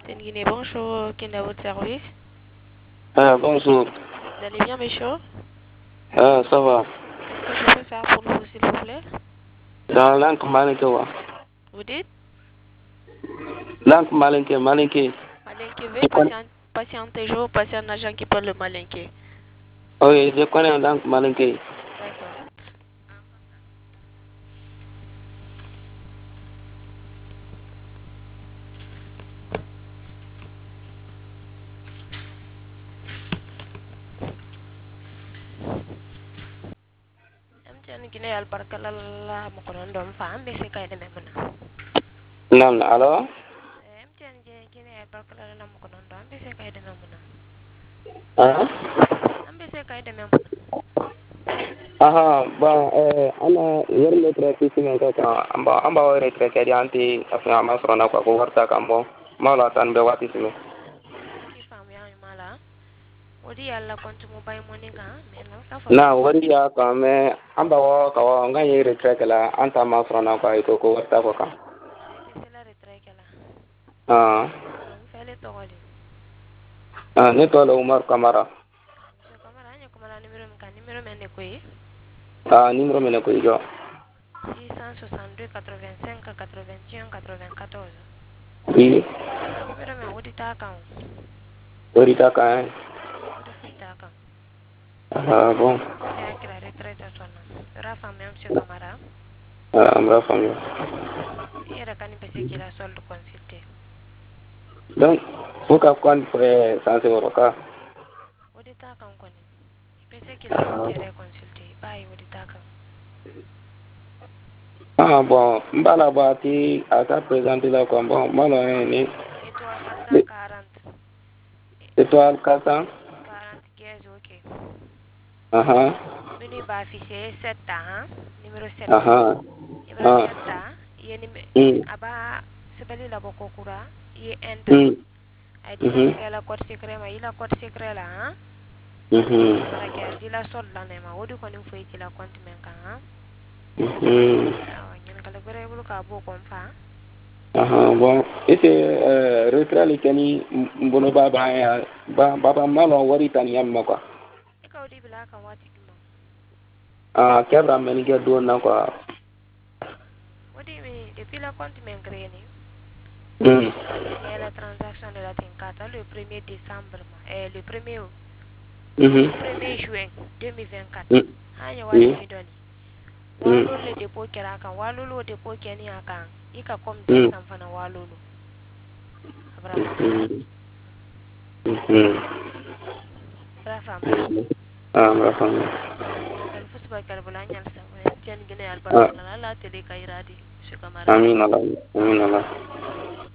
Guinée, bonjour, qui est à votre service? Bonjour. Vous allez bien, monsieur? Ça va. Qu'est-ce que je peux faire pour vous, s'il vous plaît? Dans langue malinké. Vous dites? Langue malinké. Malinké, veuillez Tu connais? patienter, je vous passer un agent qui parle le malinké. Oui, je connais la langue malinké. D'accord. MTN Guinée albarka la mo ko don dom fa ambe se kay demé mëna. Non, alors? MTN Guinée albarka la mo ko don dom ambe se kay demé mëna. Hein? Ambe se kay demé mëna. Bon, ana yer traité si men ka amba o retraité di anti afna ma sona ko warta kambo. Mala tan be wati simi. Ki fam ya mala. Odi yalla kontu mo bay monika, mais non ka fa Na wari ya ka me amba wo ka wo ngani retraité la anta ma sona ko warta ko kam. Ite c'est la retraite là. Ah. Donc fallait togoli. Ne to la Umar Kamara. Monsieur Kamara, nya kamara numéro men ne koy. Numéro me ne ko jo. 662 85 81 94. Oui. Numéro men wodi ta kan. Wari ta ka. Wodi fu ta kan. Bon. Ni akira retraite sonna. Rafa monsieur Kamara. Amra famille. Era kan pese kila solde consulté. Donc, faut qu'à quoi sans se ka. Wodi ta kan koni. Pese kila solde consulté. Bayi wodi ta kan. Bon, mbala bati aka présenter la quoi. Bon, malo ni Étoile 440. étoile 400. 40 15 ok. Aha. Menu ba affiché 7 hein? Numéro 7. Aha. Numéro Ah. 7 yeni Mm. aba sebali la boko kura ye enter. Mm. Ay dila Mhm. yela code secret ma ila code secret la hein? Mhm. Bara ke dila sol la ne ma wodi ko nim foy ci la compte men kan hein? Mhm. Awa ñen kala bare bulu ka bo ko fa. Bon, et c'est retrait les keni mbono baba ya baba malo wari tan yamma quoi. E ka wodi bila kan wati dum. Kebra men ke do na quoi. Wodi mi depuis la compte men créé ni. Mm. Signé la transaction de la Tinkata le 1er décembre le 1er Mhm. 1er juin 2024. Mm. Hanya wati Oui. mi doni. Mm. Walolo le dépôt kera kan walolo dépôt keni akan ika kom Mm. direction fana walolo abra fam Mhm. Mhm. abra fam Amra famille. ñen kal fusba kal bula ñal sa tian gene al Ah, barkala la tele kairadi monsieur Camara amin Allah. Amin Allah.